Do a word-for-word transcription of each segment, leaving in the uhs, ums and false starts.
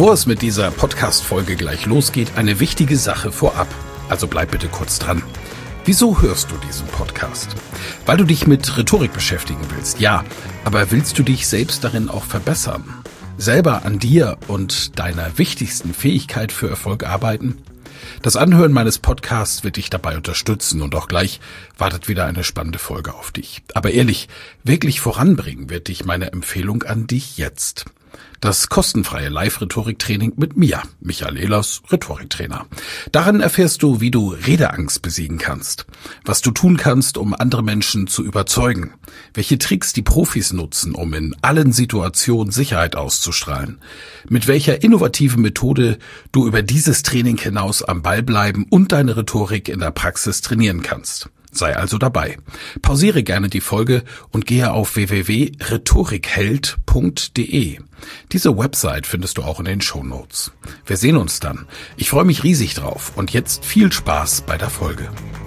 Bevor es mit dieser Podcast-Folge gleich losgeht, eine wichtige Sache vorab. Also bleib bitte kurz dran. Wieso hörst du diesen Podcast? Weil du dich mit Rhetorik beschäftigen willst, ja. Aber willst du dich selbst darin auch verbessern? Selber an dir und deiner wichtigsten Fähigkeit für Erfolg arbeiten? Das Anhören meines Podcasts wird dich dabei unterstützen und auch gleich wartet wieder eine spannende Folge auf dich. Aber ehrlich, wirklich voranbringen wird dich meine Empfehlung an dich jetzt. Das kostenfreie Live-Rhetorik-Training mit mir, Michael Ehlers, Rhetoriktrainer. Darin erfährst du, wie du Redeangst besiegen kannst, was du tun kannst, um andere Menschen zu überzeugen, welche Tricks die Profis nutzen, um in allen Situationen Sicherheit auszustrahlen, mit welcher innovativen Methode du über dieses Training hinaus am Ball bleiben und deine Rhetorik in der Praxis trainieren kannst. Sei also dabei. Pausiere gerne die Folge und gehe auf w w w punkt rhetorikheld punkt d e. Diese Website findest du auch in den Shownotes. Wir sehen uns dann. Ich freue mich riesig drauf und jetzt viel Spaß bei der Folge.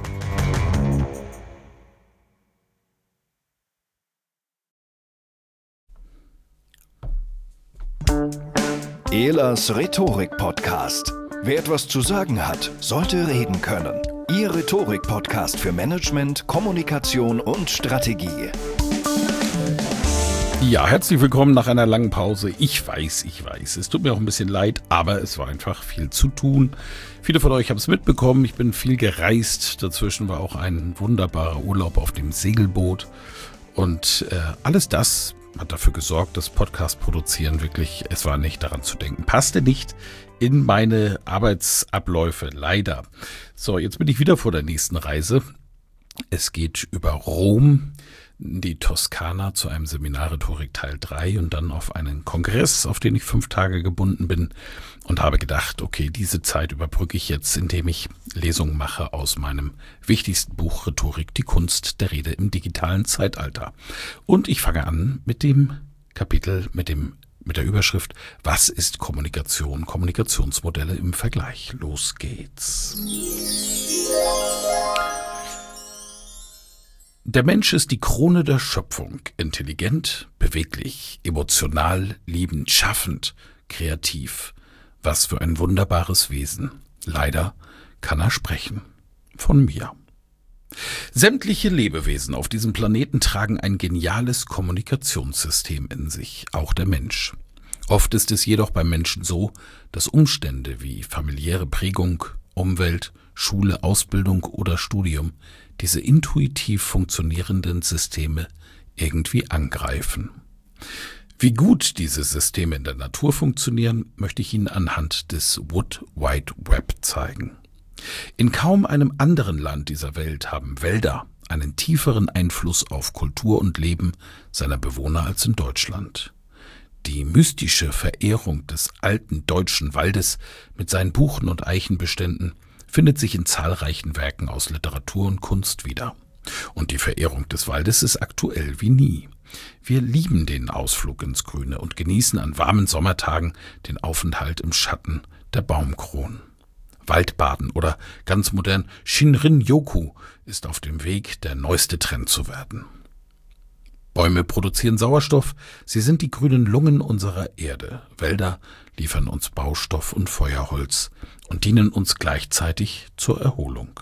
Ehlers Rhetorik-Podcast. Wer etwas zu sagen hat, sollte reden können. Ihr Rhetorik-Podcast für Management, Kommunikation und Strategie. Ja, herzlich willkommen nach einer langen Pause. Ich weiß, ich weiß, es tut mir auch ein bisschen leid, aber es war einfach viel zu tun. Viele von euch haben es mitbekommen, ich bin viel gereist. Dazwischen war auch ein wunderbarer Urlaub auf dem Segelboot. Und äh, alles das hat dafür gesorgt, dass Podcast produzieren wirklich, es war nicht daran zu denken, passte nicht in meine Arbeitsabläufe, leider. So, jetzt bin ich wieder vor der nächsten Reise. Es geht über Rom, die Toskana, zu einem Seminar Rhetorik Teil drei und dann auf einen Kongress, auf den ich fünf Tage gebunden bin und habe gedacht, okay, diese Zeit überbrücke ich jetzt, indem ich Lesungen mache aus meinem wichtigsten Buch Rhetorik, die Kunst der Rede im digitalen Zeitalter. Und ich fange an mit dem Kapitel, mit dem mit der Überschrift Was ist Kommunikation? Kommunikationsmodelle im Vergleich. Los geht's. Der Mensch ist die Krone der Schöpfung. Intelligent, beweglich, emotional, liebend, schaffend, kreativ. Was für ein wunderbares Wesen. Leider kann er sprechen. Von mir. Sämtliche Lebewesen auf diesem Planeten tragen ein geniales Kommunikationssystem in sich, auch der Mensch. Oft ist es jedoch beim Menschen so, dass Umstände wie familiäre Prägung, Umwelt, Schule, Ausbildung oder Studium diese intuitiv funktionierenden Systeme irgendwie angreifen. Wie gut diese Systeme in der Natur funktionieren, möchte ich Ihnen anhand des Wood Wide Web zeigen. In kaum einem anderen Land dieser Welt haben Wälder einen tieferen Einfluss auf Kultur und Leben seiner Bewohner als in Deutschland. Die mystische Verehrung des alten deutschen Waldes mit seinen Buchen- und Eichenbeständen findet sich in zahlreichen Werken aus Literatur und Kunst wieder. Und die Verehrung des Waldes ist aktuell wie nie. Wir lieben den Ausflug ins Grüne und genießen an warmen Sommertagen den Aufenthalt im Schatten der Baumkronen. Waldbaden oder ganz modern Shinrin-yoku ist auf dem Weg, der neueste Trend zu werden. Bäume produzieren Sauerstoff, sie sind die grünen Lungen unserer Erde. Wälder liefern uns Baustoff und Feuerholz und dienen uns gleichzeitig zur Erholung.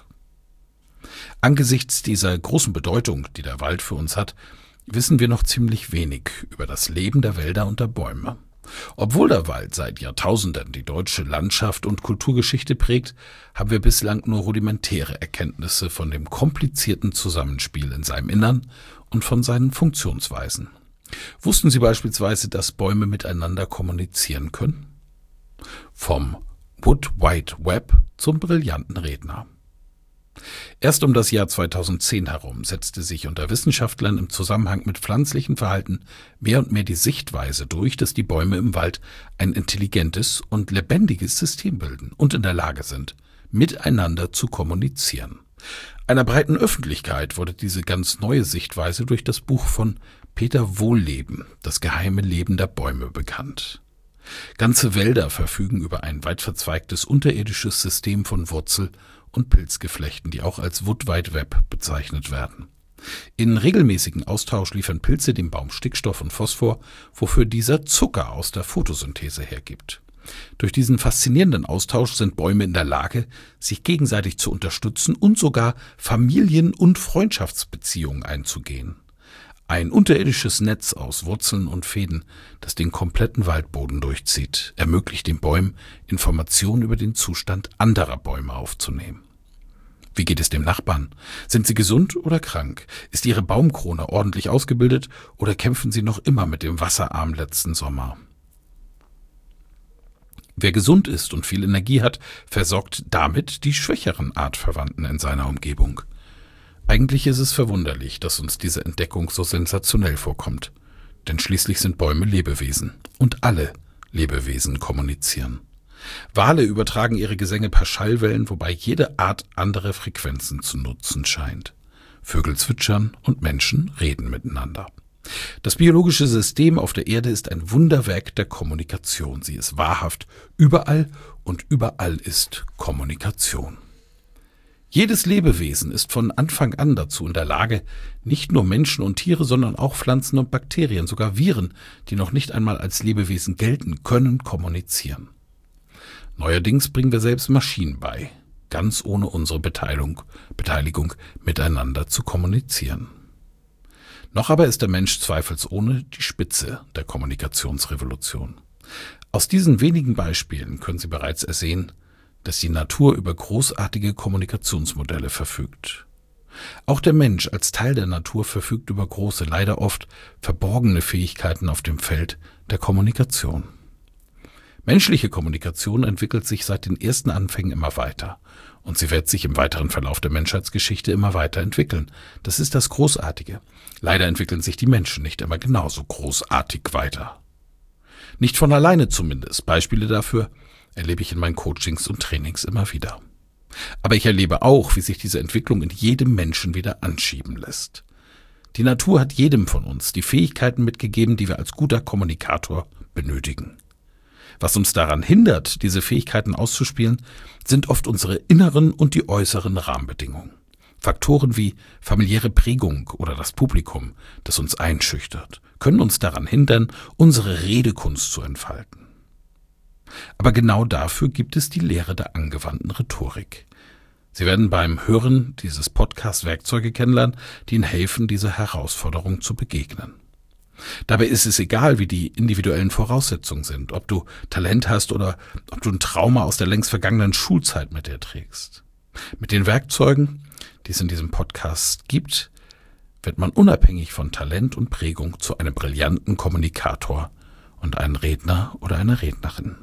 Angesichts dieser großen Bedeutung, die der Wald für uns hat, wissen wir noch ziemlich wenig über das Leben der Wälder und der Bäume. Obwohl der Wald seit Jahrtausenden die deutsche Landschaft und Kulturgeschichte prägt, haben wir bislang nur rudimentäre Erkenntnisse von dem komplizierten Zusammenspiel in seinem Innern und von seinen Funktionsweisen. Wussten Sie beispielsweise, dass Bäume miteinander kommunizieren können? Vom Wood Wide Web zum brillanten Redner. Erst um das Jahr zweitausendzehn herum setzte sich unter Wissenschaftlern im Zusammenhang mit pflanzlichem Verhalten mehr und mehr die Sichtweise durch, dass die Bäume im Wald ein intelligentes und lebendiges System bilden und in der Lage sind, miteinander zu kommunizieren. Einer breiten Öffentlichkeit wurde diese ganz neue Sichtweise durch das Buch von Peter Wohlleben, Das geheime Leben der Bäume, bekannt. Ganze Wälder verfügen über ein weit verzweigtes unterirdisches System von Wurzel- und Pilzgeflechten, die auch als Wood Wide Web bezeichnet werden. In regelmäßigen Austausch liefern Pilze dem Baum Stickstoff und Phosphor, wofür dieser Zucker aus der Photosynthese hergibt. Durch diesen faszinierenden Austausch sind Bäume in der Lage, sich gegenseitig zu unterstützen und sogar Familien- und Freundschaftsbeziehungen einzugehen. Ein unterirdisches Netz aus Wurzeln und Fäden, das den kompletten Waldboden durchzieht, ermöglicht den Bäumen, Informationen über den Zustand anderer Bäume aufzunehmen. Wie geht es dem Nachbarn? Sind sie gesund oder krank? Ist ihre Baumkrone ordentlich ausgebildet oder kämpfen sie noch immer mit dem Wasserarm letzten Sommer? Wer gesund ist und viel Energie hat, versorgt damit die schwächeren Artverwandten in seiner Umgebung. Eigentlich ist es verwunderlich, dass uns diese Entdeckung so sensationell vorkommt. Denn schließlich sind Bäume Lebewesen und alle Lebewesen kommunizieren. Wale übertragen ihre Gesänge per Schallwellen, wobei jede Art andere Frequenzen zu nutzen scheint. Vögel zwitschern und Menschen reden miteinander. Das biologische System auf der Erde ist ein Wunderwerk der Kommunikation. Sie ist wahrhaft überall und überall ist Kommunikation. Jedes Lebewesen ist von Anfang an dazu in der Lage, nicht nur Menschen und Tiere, sondern auch Pflanzen und Bakterien, sogar Viren, die noch nicht einmal als Lebewesen gelten, können kommunizieren. Neuerdings bringen wir selbst Maschinen bei, ganz ohne unsere Beteiligung, Beteiligung miteinander zu kommunizieren. Noch aber ist der Mensch zweifelsohne die Spitze der Kommunikationsrevolution. Aus diesen wenigen Beispielen können Sie bereits ersehen, dass die Natur über großartige Kommunikationsmodelle verfügt. Auch der Mensch als Teil der Natur verfügt über große, leider oft verborgene Fähigkeiten auf dem Feld der Kommunikation. Menschliche Kommunikation entwickelt sich seit den ersten Anfängen immer weiter und sie wird sich im weiteren Verlauf der Menschheitsgeschichte immer weiter entwickeln. Das ist das Großartige. Leider entwickeln sich die Menschen nicht immer genauso großartig weiter. Nicht von alleine zumindest. Beispiele dafür erlebe ich in meinen Coachings und Trainings immer wieder. Aber ich erlebe auch, wie sich diese Entwicklung in jedem Menschen wieder anschieben lässt. Die Natur hat jedem von uns die Fähigkeiten mitgegeben, die wir als guter Kommunikator benötigen. Was uns daran hindert, diese Fähigkeiten auszuspielen, sind oft unsere inneren und die äußeren Rahmenbedingungen. Faktoren wie familiäre Prägung oder das Publikum, das uns einschüchtert, können uns daran hindern, unsere Redekunst zu entfalten. Aber genau dafür gibt es die Lehre der angewandten Rhetorik. Sie werden beim Hören dieses Podcasts Werkzeuge kennenlernen, die Ihnen helfen, dieser Herausforderung zu begegnen. Dabei ist es egal, wie die individuellen Voraussetzungen sind, ob du Talent hast oder ob du ein Trauma aus der längst vergangenen Schulzeit mit dir trägst. Mit den Werkzeugen, die es in diesem Podcast gibt, wird man unabhängig von Talent und Prägung zu einem brillanten Kommunikator und einem Redner oder einer Rednerin.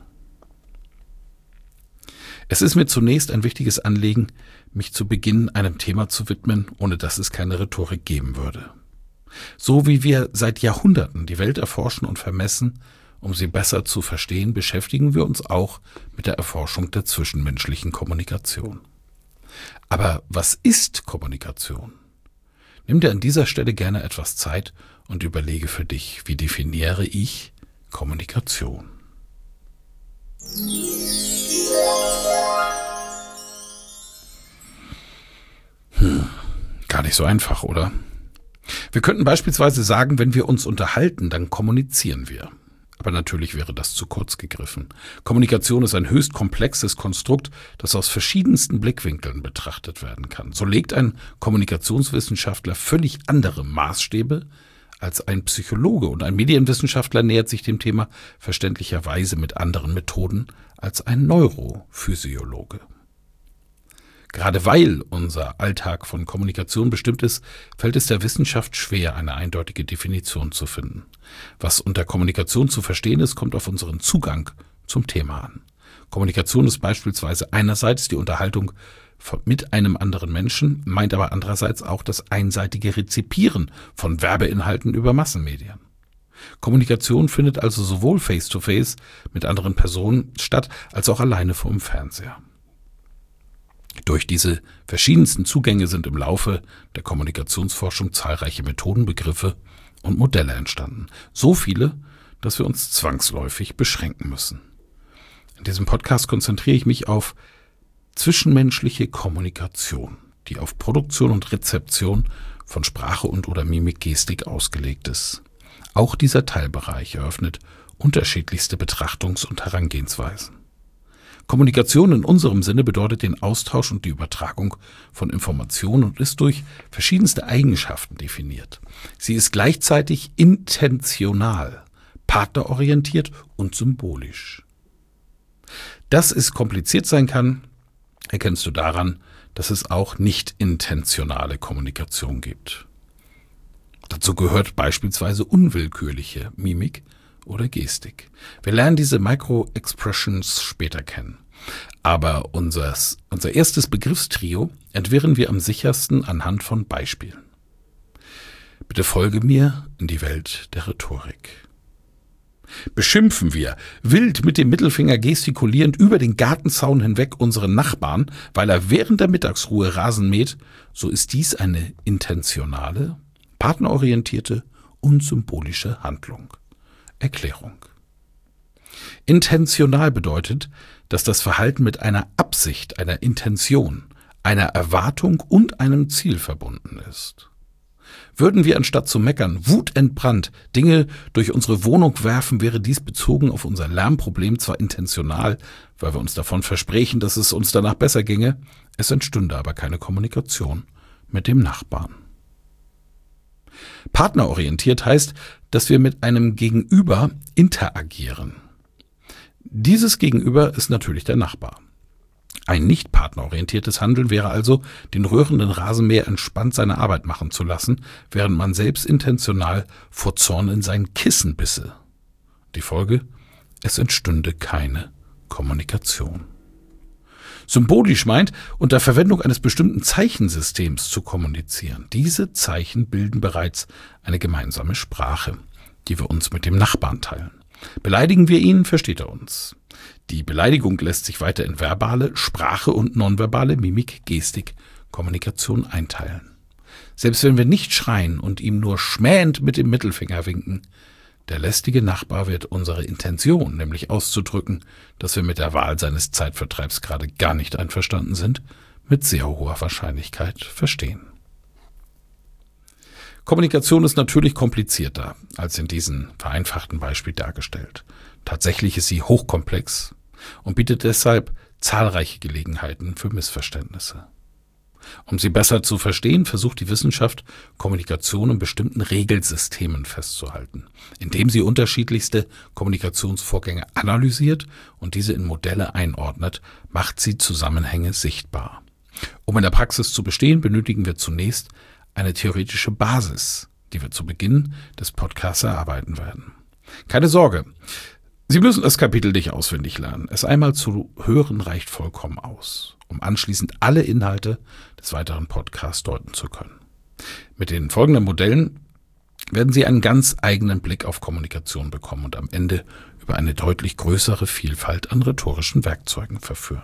Es ist mir zunächst ein wichtiges Anliegen, mich zu Beginn einem Thema zu widmen, ohne dass es keine Rhetorik geben würde. So wie wir seit Jahrhunderten die Welt erforschen und vermessen, um sie besser zu verstehen, beschäftigen wir uns auch mit der Erforschung der zwischenmenschlichen Kommunikation. Aber was ist Kommunikation? Nimm dir an dieser Stelle gerne etwas Zeit und überlege für dich, wie definiere ich Kommunikation? Hm, gar nicht so einfach, oder? Wir könnten beispielsweise sagen, wenn wir uns unterhalten, dann kommunizieren wir. Aber natürlich wäre das zu kurz gegriffen. Kommunikation ist ein höchst komplexes Konstrukt, das aus verschiedensten Blickwinkeln betrachtet werden kann. So legt ein Kommunikationswissenschaftler völlig andere Maßstäbe als ein Psychologe und ein Medienwissenschaftler nähert sich dem Thema verständlicherweise mit anderen Methoden als ein Neurophysiologe. Gerade weil unser Alltag von Kommunikation bestimmt ist, fällt es der Wissenschaft schwer, eine eindeutige Definition zu finden. Was unter Kommunikation zu verstehen ist, kommt auf unseren Zugang zum Thema an. Kommunikation ist beispielsweise einerseits die Unterhaltung mit einem anderen Menschen, meint aber andererseits auch das einseitige Rezipieren von Werbeinhalten über Massenmedien. Kommunikation findet also sowohl face-to-face mit anderen Personen statt, als auch alleine vor dem Fernseher. Durch diese verschiedensten Zugänge sind im Laufe der Kommunikationsforschung zahlreiche Methoden, Begriffe und Modelle entstanden. So viele, dass wir uns zwangsläufig beschränken müssen. In diesem Podcast konzentriere ich mich auf zwischenmenschliche Kommunikation, die auf Produktion und Rezeption von Sprache und oder Mimik-Gestik ausgelegt ist. Auch dieser Teilbereich eröffnet unterschiedlichste Betrachtungs- und Herangehensweisen. Kommunikation in unserem Sinne bedeutet den Austausch und die Übertragung von Informationen und ist durch verschiedenste Eigenschaften definiert. Sie ist gleichzeitig intentional, partnerorientiert und symbolisch. Dass es kompliziert sein kann, erkennst du daran, dass es auch nicht intentionale Kommunikation gibt. Dazu gehört beispielsweise unwillkürliche Mimik oder Gestik. Wir lernen diese Micro-Expressions später kennen. Aber unseres, unser erstes Begriffstrio entwirren wir am sichersten anhand von Beispielen. Bitte folge mir in die Welt der Rhetorik. Beschimpfen wir, wild mit dem Mittelfinger gestikulierend über den Gartenzaun hinweg unseren Nachbarn, weil er während der Mittagsruhe Rasen mäht, so ist dies eine intentionale, partnerorientierte und symbolische Handlung. Erklärung. Intentional bedeutet, dass das Verhalten mit einer Absicht, einer Intention, einer Erwartung und einem Ziel verbunden ist. Würden wir anstatt zu meckern, wutentbrannt Dinge durch unsere Wohnung werfen, wäre dies bezogen auf unser Lärmproblem zwar intentional, weil wir uns davon versprechen, dass es uns danach besser ginge, es entstünde aber keine Kommunikation mit dem Nachbarn. Partnerorientiert heißt, dass wir mit einem Gegenüber interagieren. Dieses Gegenüber ist natürlich der Nachbar. Ein nicht partnerorientiertes Handeln wäre also, den rührenden Rasenmäher entspannt seine Arbeit machen zu lassen, während man selbst intentional vor Zorn in sein Kissen bisse. Die Folge? Es entstünde keine Kommunikation. Symbolisch meint, unter Verwendung eines bestimmten Zeichensystems zu kommunizieren. Diese Zeichen bilden bereits eine gemeinsame Sprache, die wir uns mit dem Nachbarn teilen. Beleidigen wir ihn, versteht er uns. Die Beleidigung lässt sich weiter in verbale, Sprache und nonverbale Mimik, Gestik, Kommunikation einteilen. Selbst wenn wir nicht schreien und ihm nur schmähend mit dem Mittelfinger winken, der lästige Nachbar wird unsere Intention, nämlich auszudrücken, dass wir mit der Wahl seines Zeitvertreibs gerade gar nicht einverstanden sind, mit sehr hoher Wahrscheinlichkeit verstehen. Kommunikation ist natürlich komplizierter als in diesem vereinfachten Beispiel dargestellt. Tatsächlich ist sie hochkomplex und bietet deshalb zahlreiche Gelegenheiten für Missverständnisse. Um sie besser zu verstehen, versucht die Wissenschaft, Kommunikation in bestimmten Regelsystemen festzuhalten, indem sie unterschiedlichste Kommunikationsvorgänge analysiert und diese in Modelle einordnet, macht sie Zusammenhänge sichtbar. Um in der Praxis zu bestehen, benötigen wir zunächst eine theoretische Basis, die wir zu Beginn des Podcasts erarbeiten werden. Keine Sorge, Sie müssen das Kapitel nicht auswendig lernen. Es einmal zu hören reicht vollkommen aus, um anschließend alle Inhalte des weiteren Podcasts deuten zu können. Mit den folgenden Modellen werden Sie einen ganz eigenen Blick auf Kommunikation bekommen und am Ende über eine deutlich größere Vielfalt an rhetorischen Werkzeugen verführen.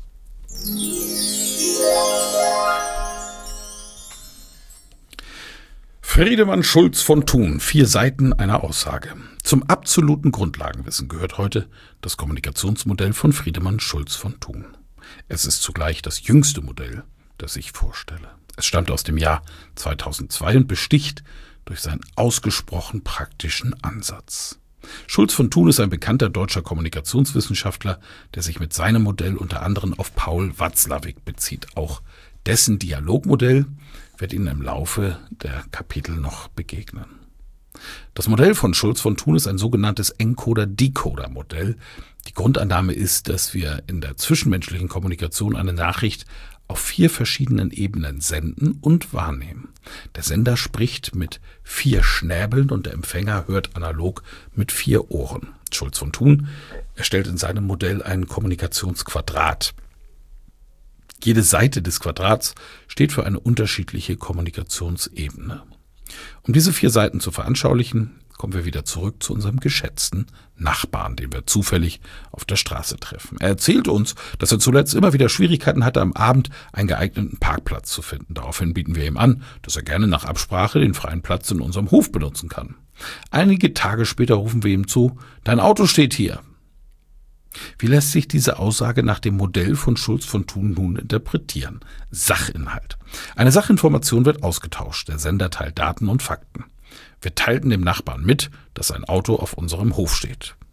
Friedemann Schulz von Thun, vier Seiten einer Aussage. Zum absoluten Grundlagenwissen gehört heute das Kommunikationsmodell von Friedemann Schulz von Thun. Es ist zugleich das jüngste Modell, das ich vorstelle. Es stammt aus dem Jahr zweitausendzwei und besticht durch seinen ausgesprochen praktischen Ansatz. Schulz von Thun ist ein bekannter deutscher Kommunikationswissenschaftler, der sich mit seinem Modell unter anderem auf Paul Watzlawick bezieht. Auch dessen Dialogmodell wird Ihnen im Laufe der Kapitel noch begegnen. Das Modell von Schulz von Thun ist ein sogenanntes Encoder-Decoder-Modell. Die Grundannahme ist, dass wir in der zwischenmenschlichen Kommunikation eine Nachricht auf vier verschiedenen Ebenen senden und wahrnehmen. Der Sender spricht mit vier Schnäbeln und der Empfänger hört analog mit vier Ohren. Schulz von Thun erstellt in seinem Modell ein Kommunikationsquadrat. Jede Seite des Quadrats steht für eine unterschiedliche Kommunikationsebene. Um diese vier Seiten zu veranschaulichen, kommen wir wieder zurück zu unserem geschätzten Nachbarn, den wir zufällig auf der Straße treffen. Er erzählt uns, dass er zuletzt immer wieder Schwierigkeiten hatte, am Abend einen geeigneten Parkplatz zu finden. Daraufhin bieten wir ihm an, dass er gerne nach Absprache den freien Platz in unserem Hof benutzen kann. Einige Tage später rufen wir ihm zu, dein Auto steht hier. Wie lässt sich diese Aussage nach dem Modell von Schulz von Thun nun interpretieren? Sachinhalt. Eine Sachinformation wird ausgetauscht. Der Sender teilt Daten und Fakten. Wir teilten dem Nachbarn mit, dass ein Auto auf unserem Hof steht.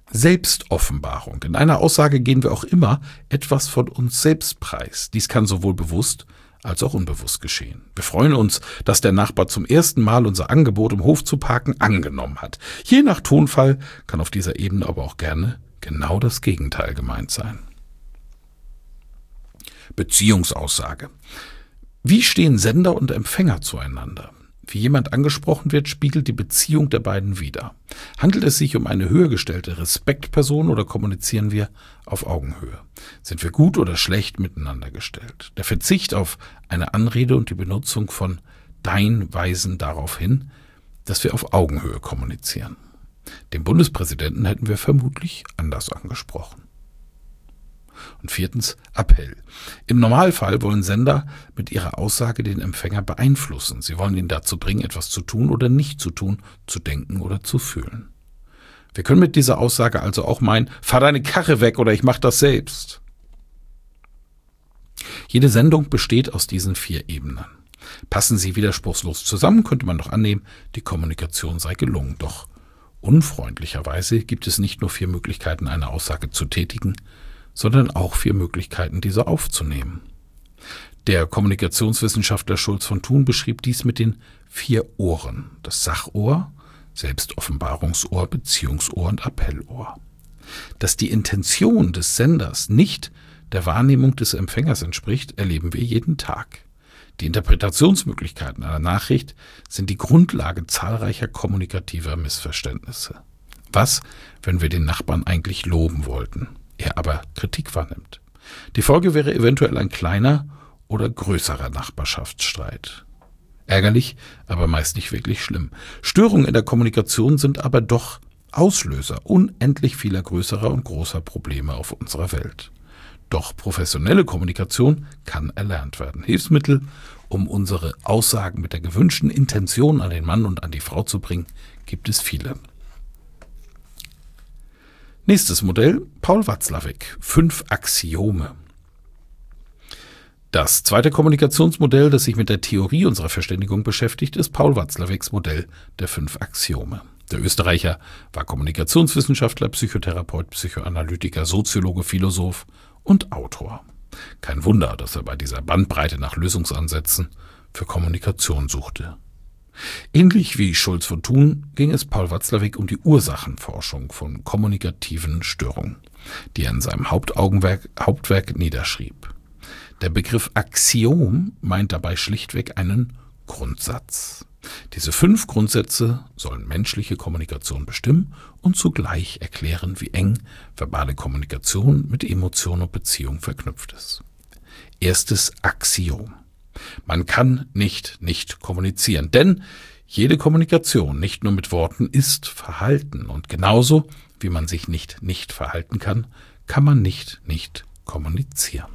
Selbstoffenbarung. In einer Aussage geben wir auch immer etwas von uns selbst preis. Dies kann sowohl bewusst als auch unbewusst geschehen. Wir freuen uns, dass der Nachbar zum ersten Mal unser Angebot, im Hof zu parken, angenommen hat. Je nach Tonfall kann auf dieser Ebene aber auch gerne genau das Gegenteil gemeint sein. Beziehungsaussage. Wie stehen Sender und Empfänger zueinander? Wie jemand angesprochen wird, spiegelt die Beziehung der beiden wider. Handelt es sich um eine höher gestellte Respektperson oder kommunizieren wir auf Augenhöhe? Sind wir gut oder schlecht miteinander gestellt? Der Verzicht auf eine Anrede und die Benutzung von dein weisen darauf hin, dass wir auf Augenhöhe kommunizieren. Den Bundespräsidenten hätten wir vermutlich anders angesprochen. Und viertens, Appell. Im Normalfall wollen Sender mit ihrer Aussage den Empfänger beeinflussen. Sie wollen ihn dazu bringen, etwas zu tun oder nicht zu tun, zu denken oder zu fühlen. Wir können mit dieser Aussage also auch meinen, fahr deine Karre weg oder ich mach das selbst. Jede Sendung besteht aus diesen vier Ebenen. Passen sie widerspruchslos zusammen, könnte man doch annehmen, die Kommunikation sei gelungen. Doch unfreundlicherweise gibt es nicht nur vier Möglichkeiten, eine Aussage zu tätigen, sondern auch vier Möglichkeiten, diese aufzunehmen. Der Kommunikationswissenschaftler Schulz von Thun beschrieb dies mit den vier Ohren: das Sachohr, Selbstoffenbarungsohr, Beziehungsohr und Appellohr. Dass die Intention des Senders nicht der Wahrnehmung des Empfängers entspricht, erleben wir jeden Tag. Die Interpretationsmöglichkeiten einer Nachricht sind die Grundlage zahlreicher kommunikativer Missverständnisse. Was, wenn wir den Nachbarn eigentlich loben wollten, er aber Kritik wahrnimmt? Die Folge wäre eventuell ein kleiner oder größerer Nachbarschaftsstreit. Ärgerlich, aber meist nicht wirklich schlimm. Störungen in der Kommunikation sind aber doch Auslöser unendlich vieler größerer und großer Probleme auf unserer Welt. Doch professionelle Kommunikation kann erlernt werden. Hilfsmittel, um unsere Aussagen mit der gewünschten Intention an den Mann und an die Frau zu bringen, gibt es viele. Nächstes Modell, Paul Watzlawick, fünf Axiome. Das zweite Kommunikationsmodell, das sich mit der Theorie unserer Verständigung beschäftigt, ist Paul Watzlawicks Modell der fünf Axiome. Der Österreicher war Kommunikationswissenschaftler, Psychotherapeut, Psychoanalytiker, Soziologe, Philosoph und Autor. Kein Wunder, dass er bei dieser Bandbreite nach Lösungsansätzen für Kommunikation suchte. Ähnlich wie Schulz von Thun ging es Paul Watzlawick um die Ursachenforschung von kommunikativen Störungen, die er in seinem Hauptaugenwerk, Hauptwerk niederschrieb. Der Begriff Axiom meint dabei schlichtweg einen Grundsatz. Diese fünf Grundsätze sollen menschliche Kommunikation bestimmen und zugleich erklären, wie eng verbale Kommunikation mit Emotion und Beziehung verknüpft ist. Erstes Axiom. Man kann nicht nicht kommunizieren, denn jede Kommunikation, nicht nur mit Worten, ist Verhalten. Und genauso wie man sich nicht nicht verhalten kann, kann man nicht nicht kommunizieren.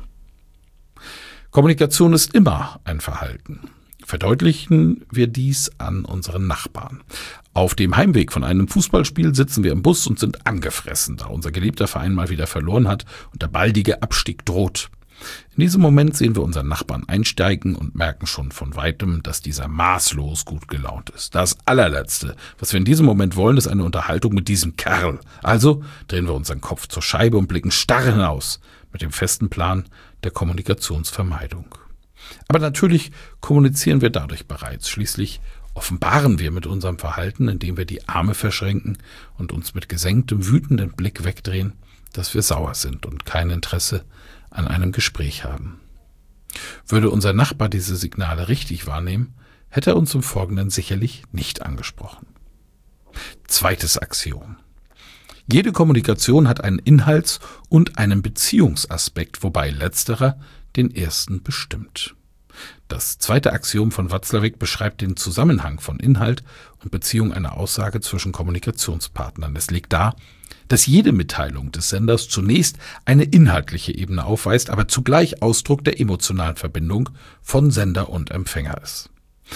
Kommunikation ist immer ein Verhalten. Verdeutlichen wir dies an unseren Nachbarn. Auf dem Heimweg von einem Fußballspiel sitzen wir im Bus und sind angefressen, da unser geliebter Verein mal wieder verloren hat und der baldige Abstieg droht. In diesem Moment sehen wir unseren Nachbarn einsteigen und merken schon von weitem, dass dieser maßlos gut gelaunt ist. Das allerletzte, was wir in diesem Moment wollen, ist eine Unterhaltung mit diesem Kerl. Also drehen wir unseren Kopf zur Scheibe und blicken starr hinaus mit dem festen Plan der Kommunikationsvermeidung. Aber natürlich kommunizieren wir dadurch bereits. Schließlich offenbaren wir mit unserem Verhalten, indem wir die Arme verschränken und uns mit gesenktem, wütendem Blick wegdrehen, dass wir sauer sind und kein Interesse an einem Gespräch haben. Würde unser Nachbar diese Signale richtig wahrnehmen, hätte er uns im Folgenden sicherlich nicht angesprochen. Zweites Axiom. Jede Kommunikation hat einen Inhalts- und einen Beziehungsaspekt, wobei letzterer den ersten bestimmt. Das zweite Axiom von Watzlawick beschreibt den Zusammenhang von Inhalt und Beziehung einer Aussage zwischen Kommunikationspartnern. Es liegt dar, dass jede Mitteilung des Senders zunächst eine inhaltliche Ebene aufweist, aber zugleich Ausdruck der emotionalen Verbindung von Sender und Empfänger ist.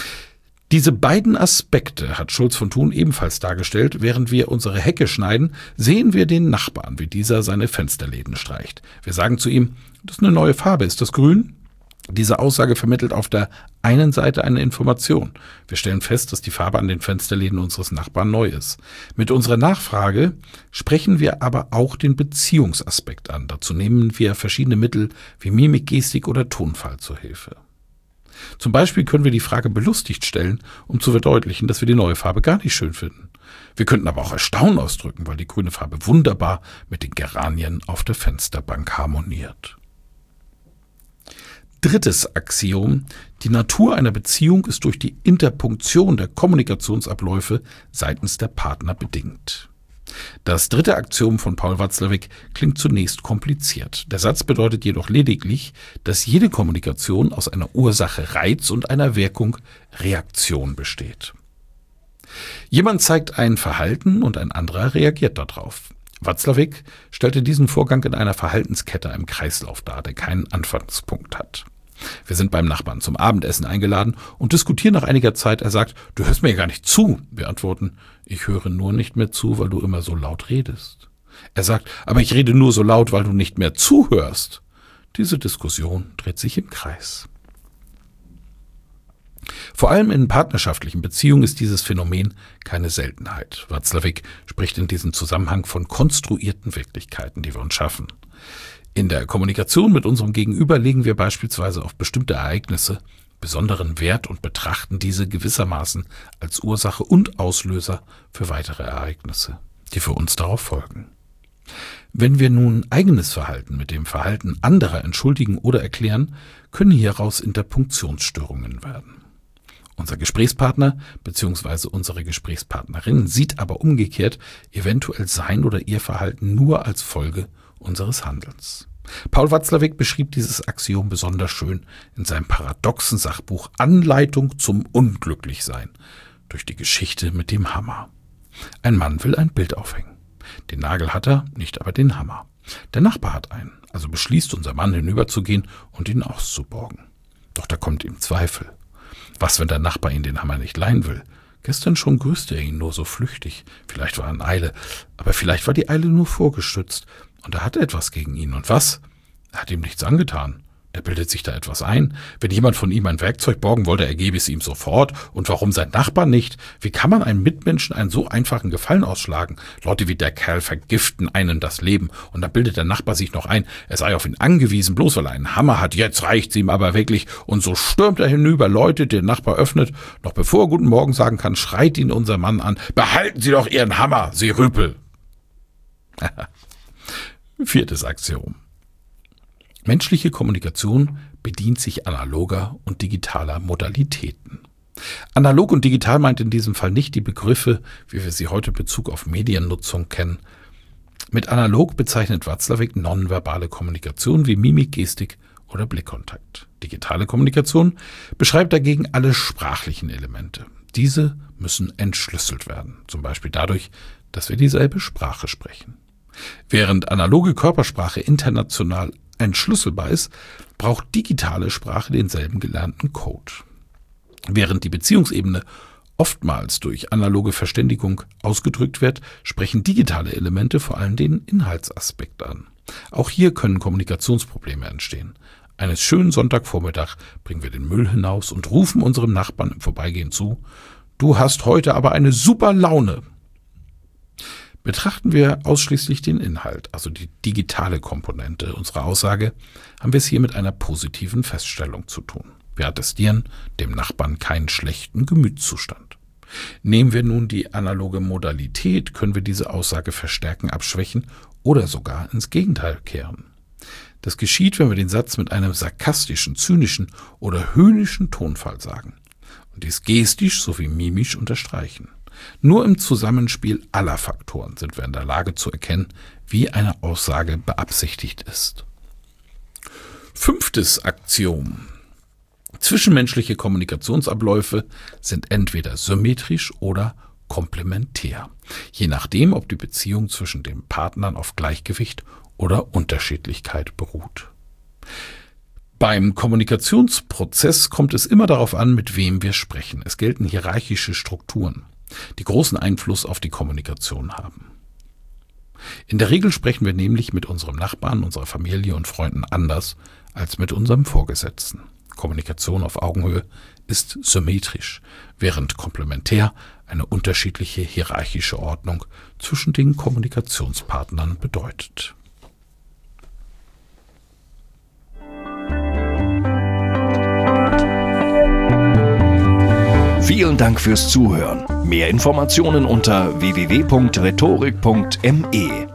Diese beiden Aspekte hat Schulz von Thun ebenfalls dargestellt. Während wir unsere Hecke schneiden, sehen wir den Nachbarn, wie dieser seine Fensterläden streicht. Wir sagen zu ihm, das ist eine neue Farbe, ist das grün? Diese Aussage vermittelt auf der einen Seite eine Information. Wir stellen fest, dass die Farbe an den Fensterläden unseres Nachbarn neu ist. Mit unserer Nachfrage sprechen wir aber auch den Beziehungsaspekt an. Dazu nehmen wir verschiedene Mittel wie Mimik, Gestik oder Tonfall zur Hilfe. Zum Beispiel können wir die Frage belustigt stellen, um zu verdeutlichen, dass wir die neue Farbe gar nicht schön finden. Wir könnten aber auch Erstaunen ausdrücken, weil die grüne Farbe wunderbar mit den Geranien auf der Fensterbank harmoniert. Drittes Axiom: Die Natur einer Beziehung ist durch die Interpunktion der Kommunikationsabläufe seitens der Partner bedingt. Das dritte Axiom von Paul Watzlawick klingt zunächst kompliziert. Der Satz bedeutet jedoch lediglich, dass jede Kommunikation aus einer Ursache Reiz und einer Wirkung Reaktion besteht. Jemand zeigt ein Verhalten und ein anderer reagiert darauf. Watzlawick stellte diesen Vorgang in einer Verhaltenskette, einem Kreislauf dar, der keinen Anfangspunkt hat. Wir sind beim Nachbarn zum Abendessen eingeladen und diskutieren nach einiger Zeit. Er sagt, du hörst mir gar nicht zu. Wir antworten, ich höre nur nicht mehr zu, weil du immer so laut redest. Er sagt, aber ich rede nur so laut, weil du nicht mehr zuhörst. Diese Diskussion dreht sich im Kreis. Vor allem in partnerschaftlichen Beziehungen ist dieses Phänomen keine Seltenheit. Watzlawick spricht in diesem Zusammenhang von konstruierten Wirklichkeiten, die wir uns schaffen. In der Kommunikation mit unserem Gegenüber legen wir beispielsweise auf bestimmte Ereignisse besonderen Wert und betrachten diese gewissermaßen als Ursache und Auslöser für weitere Ereignisse, die für uns darauf folgen. Wenn wir nun eigenes Verhalten mit dem Verhalten anderer entschuldigen oder erklären, können hieraus Interpunktionsstörungen werden. Unser Gesprächspartner bzw. unsere Gesprächspartnerin sieht aber umgekehrt eventuell sein oder ihr Verhalten nur als Folge unseres Handelns. Paul Watzlawick beschrieb dieses Axiom besonders schön in seinem paradoxen Sachbuch Anleitung zum Unglücklichsein durch die Geschichte mit dem Hammer. Ein Mann will ein Bild aufhängen. Den Nagel hat er, nicht aber den Hammer. Der Nachbar hat einen, also beschließt unser Mann hinüberzugehen und ihn auszuborgen. Doch da kommt ihm Zweifel. Was, wenn der Nachbar ihn den Hammer nicht leihen will? Gestern schon grüßte er ihn nur so flüchtig. Vielleicht war er in Eile, aber vielleicht war die Eile nur vorgestützt. Und er hatte etwas gegen ihn. Und was? Er hat ihm nichts angetan. Der bildet sich da etwas ein. Wenn jemand von ihm ein Werkzeug borgen wollte, er gebe es ihm sofort. Und warum sein Nachbar nicht? Wie kann man einem Mitmenschen einen so einfachen Gefallen ausschlagen? Leute wie der Kerl vergiften einen das Leben. Und dann bildet der Nachbar sich noch ein, er sei auf ihn angewiesen, bloß weil er einen Hammer hat. Jetzt reicht's ihm aber wirklich. Und so stürmt er hinüber, läutet, der Nachbar öffnet. Noch bevor er Guten Morgen sagen kann, schreit ihn unser Mann an. Behalten Sie doch Ihren Hammer, Sie Rüpel. Viertes Axiom. Menschliche Kommunikation bedient sich analoger und digitaler Modalitäten. Analog und digital meint in diesem Fall nicht die Begriffe, wie wir sie heute in Bezug auf Mediennutzung kennen. Mit analog bezeichnet Watzlawick nonverbale Kommunikation wie Mimik, Gestik oder Blickkontakt. Digitale Kommunikation beschreibt dagegen alle sprachlichen Elemente. Diese müssen entschlüsselt werden, zum Beispiel dadurch, dass wir dieselbe Sprache sprechen. Während analoge Körpersprache international entschlüsselbar ist, braucht digitale Sprache denselben gelernten Code. Während die Beziehungsebene oftmals durch analoge Verständigung ausgedrückt wird, sprechen digitale Elemente vor allem den Inhaltsaspekt an. Auch hier können Kommunikationsprobleme entstehen. Eines schönen Sonntagvormittag bringen wir den Müll hinaus und rufen unserem Nachbarn im Vorbeigehen zu: Du hast heute aber eine super Laune. Betrachten wir ausschließlich den Inhalt, also die digitale Komponente unserer Aussage, haben wir es hier mit einer positiven Feststellung zu tun. Wir attestieren dem Nachbarn keinen schlechten Gemütszustand. Nehmen wir nun die analoge Modalität, können wir diese Aussage verstärken, abschwächen oder sogar ins Gegenteil kehren. Das geschieht, wenn wir den Satz mit einem sarkastischen, zynischen oder höhnischen Tonfall sagen und dies gestisch sowie mimisch unterstreichen. Nur im Zusammenspiel aller Faktoren sind wir in der Lage zu erkennen, wie eine Aussage beabsichtigt ist. Fünftes Axiom. Zwischenmenschliche Kommunikationsabläufe sind entweder symmetrisch oder komplementär, je nachdem, ob die Beziehung zwischen den Partnern auf Gleichgewicht oder Unterschiedlichkeit beruht. Beim Kommunikationsprozess kommt es immer darauf an, mit wem wir sprechen. Es gelten hierarchische Strukturen, die großen Einfluss auf die Kommunikation haben. In der Regel sprechen wir nämlich mit unserem Nachbarn, unserer Familie und Freunden anders als mit unserem Vorgesetzten. Kommunikation auf Augenhöhe ist symmetrisch, während komplementär eine unterschiedliche hierarchische Ordnung zwischen den Kommunikationspartnern bedeutet. Vielen Dank fürs Zuhören. Mehr Informationen unter w w w punkt rhetorik punkt m e.